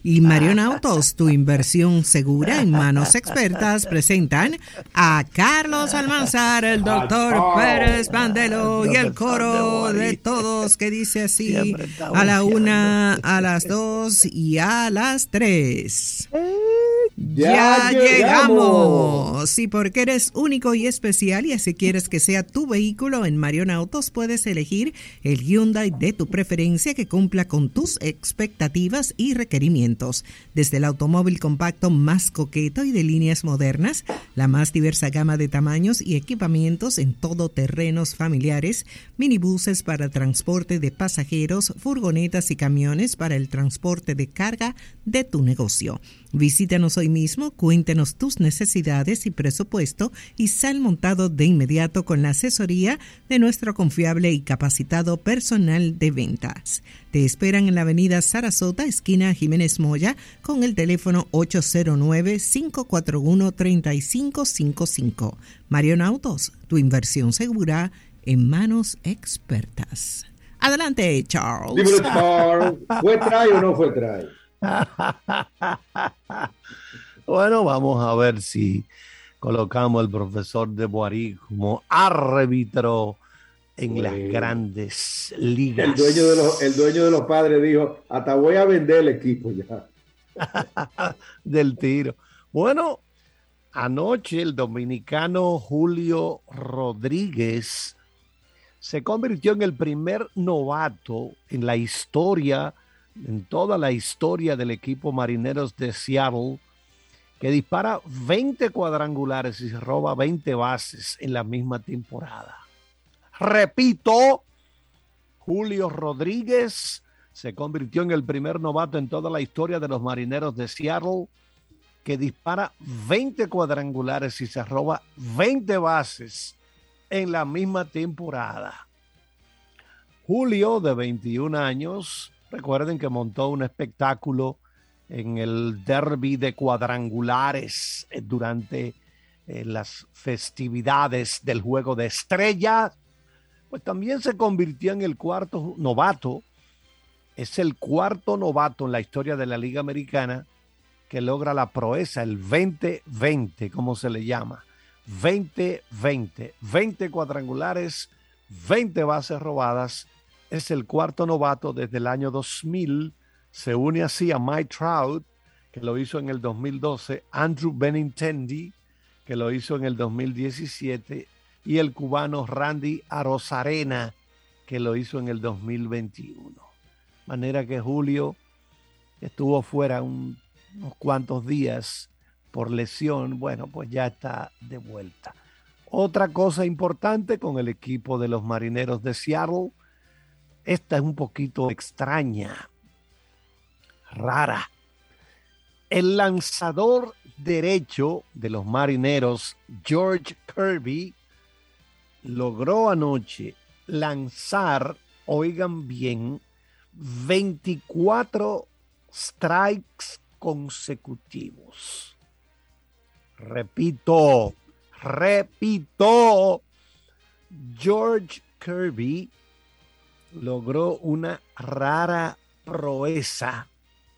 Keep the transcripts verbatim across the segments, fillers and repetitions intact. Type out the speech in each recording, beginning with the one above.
Y Marion Autos, tu inversión segura en manos expertas, presentan a Carlos Almanzar, el doctor Pérez Pandelo y el coro de todos que dice así a la una, a las dos y a las tres. Ya, ya llegamos. Sí, porque eres único y especial y así quieres que sea tu vehículo. En Marion Autos puedes elegir el Hyundai de tu preferencia que cumpla con tus expectativas y requerimientos. Desde el automóvil compacto más coqueto y de líneas modernas, la más diversa gama de tamaños y equipamientos en todoterrenos familiares, minibuses para transporte de pasajeros, furgonetas y camiones para el transporte de carga de tu negocio. Visítanos hoy mismo, cuéntanos tus necesidades y presupuesto y sal montado de inmediato con la asesoría de nuestro confiable y capacitado personal de ventas. Te esperan en la avenida Sarasota, esquina Jiménez Moya, con el teléfono ocho cero nueve, cinco cuatro uno, tres cinco cinco cinco. Marion Autos, tu inversión segura en manos expertas. Adelante, Charles. Dímelo, Charles. ¿Fue try o no fue try? Bueno, vamos a ver si colocamos al profesor de Boarí como árbitro en bueno, las grandes ligas. El dueño, de los, el dueño de los padres dijo, hasta voy a vender el equipo ya. Del tiro. Bueno, anoche el dominicano Julio Rodríguez se convirtió en el primer novato en la historia, en toda la historia del equipo Marineros de Seattle, que dispara veinte cuadrangulares y se roba veinte bases en la misma temporada. Repito, Julio Rodríguez se convirtió en el primer novato en toda la historia de los Marineros de Seattle que dispara veinte cuadrangulares y se roba veinte bases en la misma temporada. Julio, de veintiún años, recuerden que montó un espectáculo en el derby de cuadrangulares durante eh, las festividades del Juego de Estrellas. Pues también se convirtió en el cuarto novato. Es el cuarto novato en la historia de la Liga Americana que logra la proeza, el veinte veinte, como se le llama. veinte veinte, veinte cuadrangulares, veinte bases robadas. Es el cuarto novato desde el año dos mil. Se une así a Mike Trout, que lo hizo en el dos mil doce, Andrew Benintendi, que lo hizo en el dos mil diecisiete, y el cubano Randy Arozarena, que lo hizo en el dos mil veintiuno. Manera que Julio estuvo fuera un, unos cuantos días por lesión. Bueno, pues ya está de vuelta. Otra cosa importante con el equipo de los Marineros de Seattle, esta es un poquito extraña, rara. El lanzador derecho de los Marineros, George Kirby, logró anoche lanzar, oigan bien, veinticuatro strikes consecutivos. Repito, repito, George Kirby logró una rara proeza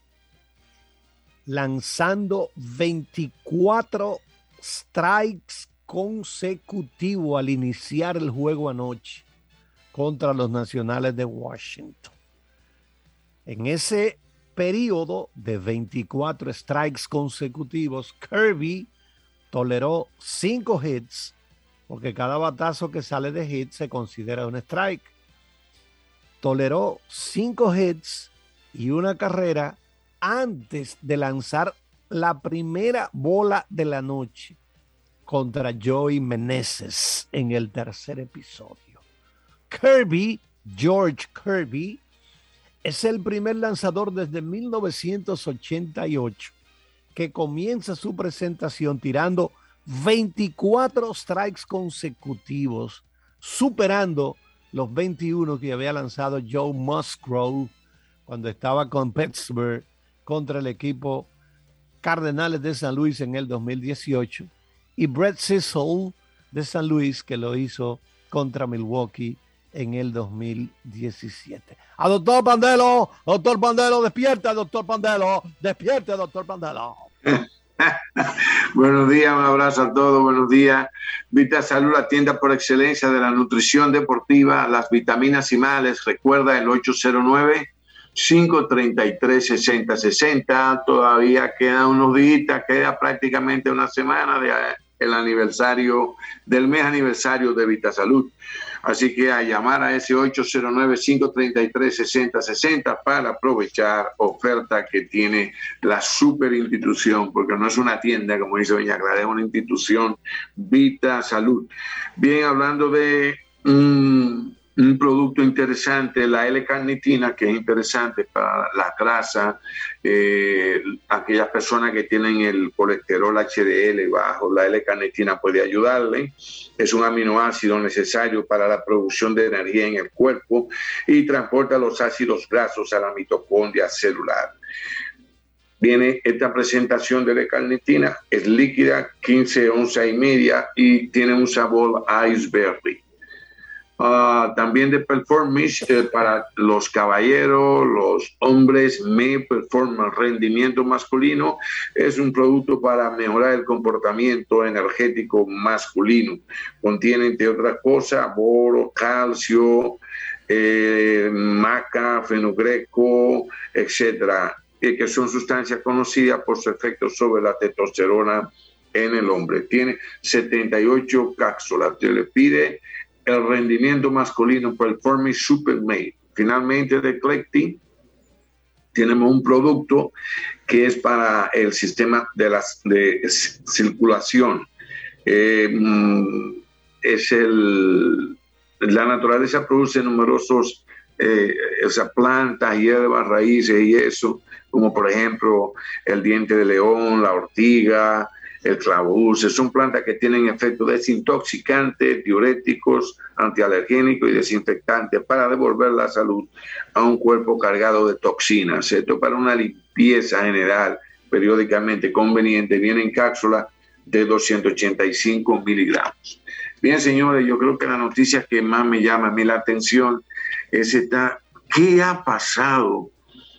lanzando veinticuatro strikes consecutivos al iniciar el juego anoche contra los Nacionales de Washington. En ese periodo de veinticuatro strikes consecutivos, Kirby toleró cinco hits, porque cada batazo que sale de hit se considera un strike. Toleró cinco hits y una carrera antes de lanzar la primera bola de la noche contra Joey Meneses en el tercer episodio. Kirby, George Kirby, es el primer lanzador desde mil novecientos ochenta y ocho que comienza su presentación tirando veinticuatro strikes consecutivos, superando los veintiuno que había lanzado Joe Musgrove cuando estaba con Pittsburgh contra el equipo Cardenales de San Luis en el dos mil dieciocho, y Brett Cecil de San Luis, que lo hizo contra Milwaukee en el dos mil diecisiete. A doctor Pandelo, doctor Pandelo, despierta, doctor Pandelo, despierta, doctor Pandelo. Buenos días, un abrazo a todos, buenos días. Vita Salud, la tienda por excelencia de la nutrición deportiva, las vitaminas y males. Recuerda el ocho cero nueve, cinco tres tres, seis cero seis cero. Todavía quedan unos días, queda prácticamente una semana de el aniversario del mes aniversario de Vita Salud. Así que a llamar a ese ocho cero nueve, cinco tres tres, seis cero seis cero para aprovechar oferta que tiene la super institución, porque no es una tienda, como dice doña Clara, es una institución, Vita Salud. Bien, hablando de um, un producto interesante, la L-carnitina, que es interesante para la grasa, eh, aquellas personas que tienen el colesterol H D L bajo, la L-carnitina puede ayudarle. Es un aminoácido necesario para la producción de energía en el cuerpo y transporta los ácidos grasos a la mitocondria celular. Viene esta presentación de la L-carnitina, es líquida, quince onzas y media y tiene un sabor iceberry. Uh, también de Performance eh, para los caballeros, los hombres, me Performance, rendimiento masculino, es un producto para mejorar el comportamiento energético masculino. Contiene, entre otras cosas, boro, calcio, eh, maca, fenogreco, etcétera, eh, que son sustancias conocidas por su efecto sobre la testosterona en el hombre. Tiene setenta y ocho cápsulas. Se le pide el rendimiento masculino Performance Supermate. Finalmente, de Eclectic, tenemos un producto que es para el sistema de, las, de circulación. Eh, es el, la naturaleza produce numerosos eh, esas plantas, hierbas, raíces y eso, como por ejemplo el diente de león, la ortiga, el clavuce. Son plantas que tienen efectos desintoxicantes, diuréticos, antialergénicos y desinfectantes para devolver la salud a un cuerpo cargado de toxinas. Esto para una limpieza general periódicamente conveniente. Viene en cápsula de doscientos ochenta y cinco miligramos. Bien, señores, yo creo que la noticia que más me llama a mí la atención es esta: ¿qué ha pasado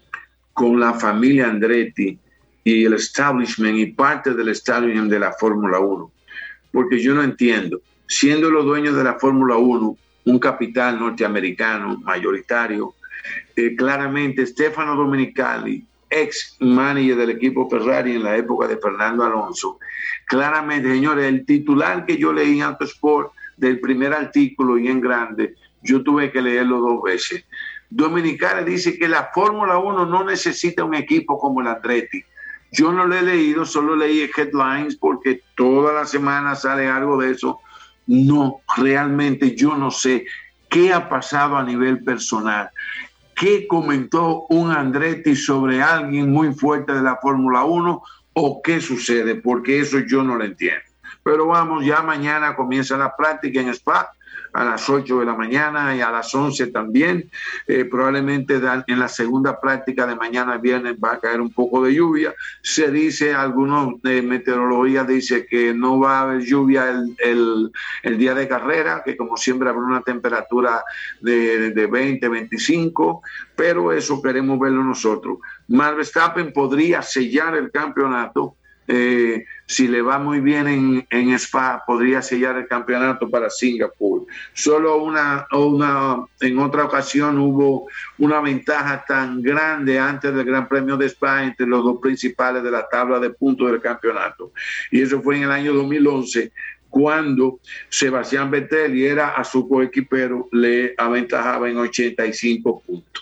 con la familia Andretti y el establishment y parte del establishment de la Fórmula uno? Porque yo no entiendo, siendo los dueños de la Fórmula uno, un capital norteamericano mayoritario, eh, claramente Stefano Domenicali, ex manager del equipo Ferrari en la época de Fernando Alonso, claramente, señores, el titular que yo leí en Autosport del primer artículo y en grande, yo tuve que leerlo dos veces. Domenicali dice que la Fórmula uno no necesita un equipo como el Andretti. Yo no lo he leído, solo leí headlines porque toda la semana sale algo de eso. No, realmente yo no sé qué ha pasado a nivel personal. ¿Qué comentó un Andretti sobre alguien muy fuerte de la Fórmula uno o qué sucede? Porque eso yo no lo entiendo. Pero vamos, ya mañana comienza la práctica en Spa a las ocho de la mañana y a las once también. Eh, probablemente en la segunda práctica de mañana viernes va a caer un poco de lluvia. Se dice, algunos de meteorología dice que no va a haber lluvia el, el, el día de carrera, que como siempre habrá una temperatura de, de veinte, veinticinco, pero eso queremos verlo nosotros. Max Verstappen podría sellar el campeonato. Eh, si le va muy bien en, en Spa, podría sellar el campeonato para Singapur. Solo una, una, en otra ocasión hubo una ventaja tan grande antes del Gran Premio de Spa entre los dos principales de la tabla de puntos del campeonato. Y eso fue en el año dos mil once, cuando Sebastián Vettel y era a su coequipero, le aventajaba en ochenta y cinco puntos.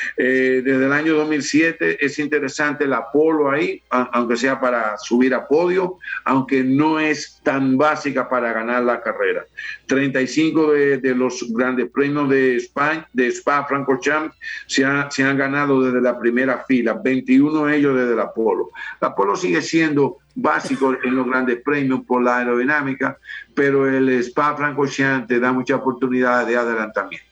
Eh, desde el año dos mil siete es interesante el Apolo ahí, a, aunque sea para subir a podio, aunque no es tan básica para ganar la carrera. treinta y cinco de, de los grandes premios de Spa, de Spa Francorchamps se, ha, se han ganado desde la primera fila, veintiuno de ellos desde el Apolo. El Apolo sigue siendo básico en los grandes premios por la aerodinámica, pero el Spa Francorchamps te da mucha oportunidad de adelantamiento.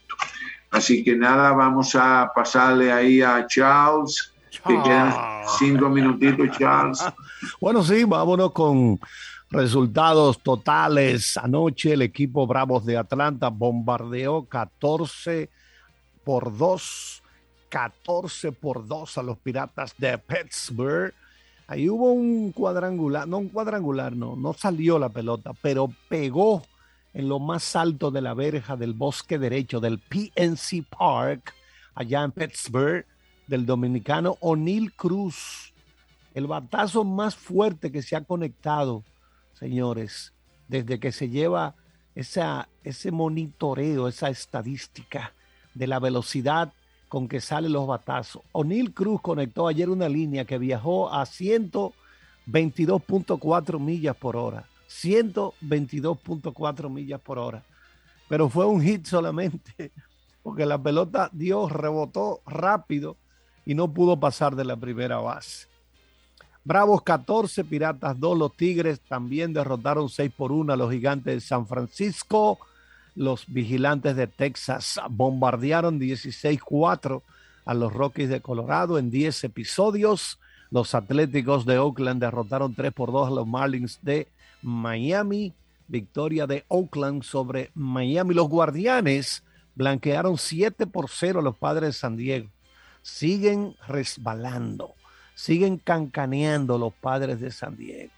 Así que nada, vamos a pasarle ahí a Charles, que quedan cinco minutitos, Charles. Bueno, sí, vámonos con, Resultados totales. Anoche el equipo Bravos de Atlanta bombardeó catorce por dos. catorce por dos a los Piratas de Pittsburgh. Ahí hubo un cuadrangular, no un cuadrangular, no, no salió la pelota, pero pegó en lo más alto de la verja del bosque derecho del P N C Park, allá en Pittsburgh, del dominicano Oneil Cruz. El batazo más fuerte que se ha conectado, señores, desde que se lleva esa, ese monitoreo, esa estadística de la velocidad con que salen los batazos. Oneil Cruz conectó ayer una línea que viajó a ciento veintidós punto cuatro millas por hora. ciento veintidós punto cuatro millas por hora. Pero fue un hit solamente, porque la pelota dio, rebotó rápido y no pudo pasar de la primera base. Bravos catorce, Piratas dos. Los Tigres también derrotaron seis por uno a los Gigantes de San Francisco. Los Vigilantes de Texas bombardearon dieciséis cuatro a los Rockies de Colorado en diez episodios. Los Atléticos de Oakland derrotaron tres por dos a los Marlins de Miami. Victoria de Oakland sobre Miami. Los Guardianes blanquearon siete por cero a los Padres de San Diego. Siguen resbalando, siguen cancaneando los Padres de San Diego.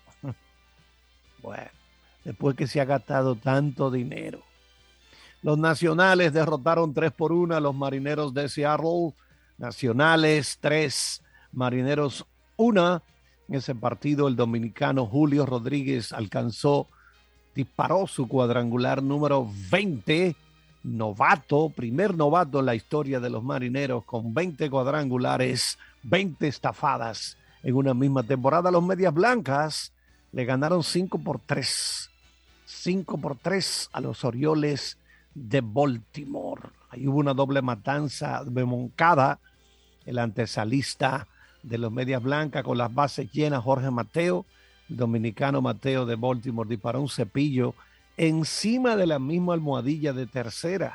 Bueno, después que se ha gastado tanto dinero. Los Nacionales derrotaron tres por uno a los Marineros de Seattle. Nacionales tres, Marineros uno. En ese partido el dominicano Julio Rodríguez alcanzó, disparó su cuadrangular número veinte. Novato, primer novato en la historia de los Marineros con veinte cuadrangulares, veinte estafadas en una misma temporada. Los Medias Blancas le ganaron cinco por tres. cinco por tres a los Orioles de Baltimore. Ahí hubo una doble matanza de Moncada, el antesalista de los Medias Blancas con las bases llenas, Jorge Mateo, el dominicano Mateo de Baltimore disparó un cepillo encima de la misma almohadilla de tercera.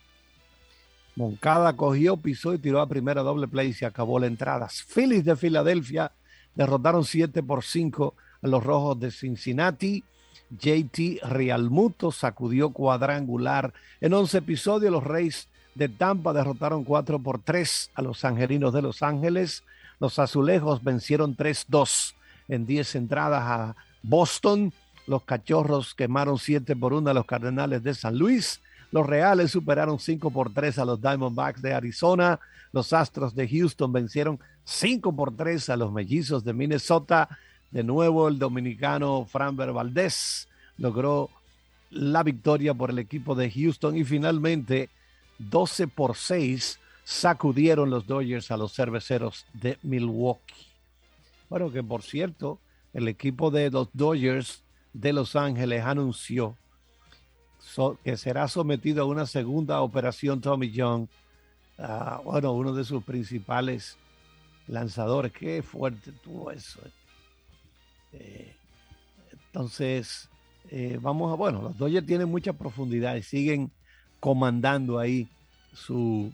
Moncada cogió, pisó y tiró a primera doble play y se acabó la entrada. Phillies de Filadelfia derrotaron siete por cinco a los Rojos de Cincinnati. J T Realmuto sacudió cuadrangular. En once episodios, los Reyes de Tampa derrotaron cuatro por tres a los Angelinos de Los Ángeles. Los Azulejos vencieron tres dos en diez entradas a Boston. Los Cachorros quemaron siete por uno a los Cardenales de San Luis. Los Reales superaron cinco por tres a los Diamondbacks de Arizona. Los Astros de Houston vencieron cinco por tres a los Mellizos de Minnesota. De nuevo, el dominicano Framber Valdez logró la victoria por el equipo de Houston. Y finalmente, doce por seis sacudieron los Dodgers a los Cerveceros de Milwaukee. Bueno, que por cierto, el equipo de los Dodgers de Los Ángeles anunció so, que será sometido a una segunda operación Tommy John. Uh, bueno, uno de sus principales lanzadores. Qué fuerte tuvo eso. Eh, entonces, eh, vamos a, bueno, los Dodgers tienen mucha profundidad y siguen comandando ahí su,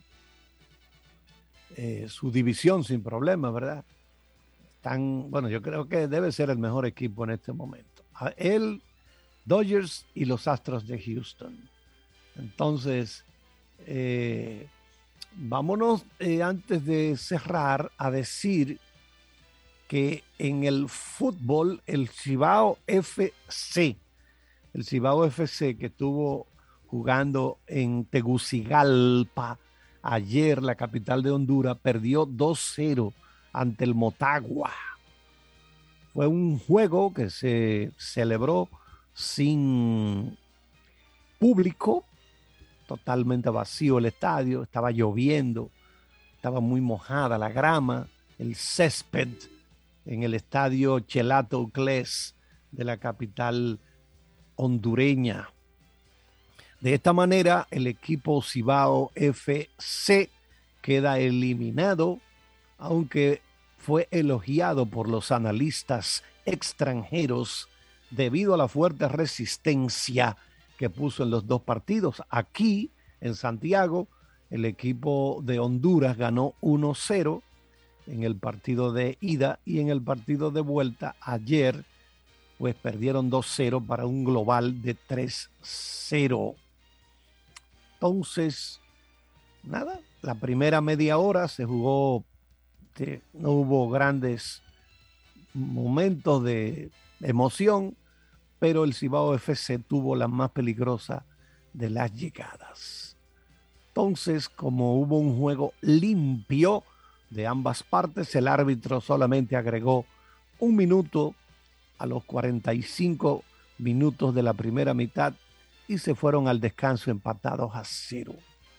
eh, su división sin problema, ¿verdad? Están, bueno, yo creo que debe ser el mejor equipo en este momento. El Dodgers y los Astros de Houston. Entonces, eh, vámonos eh, antes de cerrar a decir que en el fútbol, el Cibao F C, el Cibao F C que estuvo jugando en Tegucigalpa ayer, la capital de Honduras, perdió dos cero ante el Motagua. Fue un juego que se celebró sin público, totalmente vacío el estadio, estaba lloviendo, estaba muy mojada la grama, el césped en el estadio Chelato Uclés de la capital hondureña. De esta manera, el equipo Cibao F C queda eliminado, aunque fue elogiado por los analistas extranjeros debido a la fuerte resistencia que puso en los dos partidos. Aquí, en Santiago, el equipo de Honduras ganó uno cero en el partido de ida y en el partido de vuelta ayer pues perdieron dos cero para un global de tres cero. Entonces, nada, la primera media hora se jugó, de, no hubo grandes momentos de emoción, pero el Cibao F C tuvo la más peligrosa de las llegadas. Entonces, como hubo un juego limpio de ambas partes, el árbitro solamente agregó un minuto a los cuarenta y cinco minutos de la primera mitad y se fueron al descanso empatados a cero.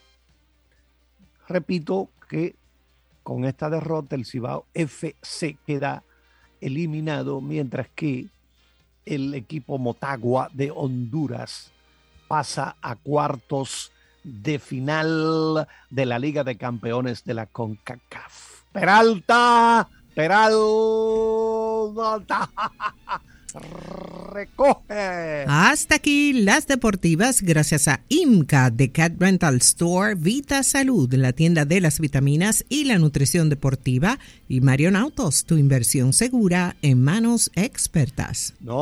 Repito que con esta derrota el Cibao F C queda eliminado, mientras que el equipo Motagua de Honduras pasa a cuartos de final de la Liga de Campeones de la CONCACAF. Peralta, Peralta, recoge. Hasta aquí las deportivas, gracias a IMCA de Cat Rental Store, Vita Salud, la tienda de las vitaminas y la nutrición deportiva, y Marion Autos, tu inversión segura en manos expertas. No.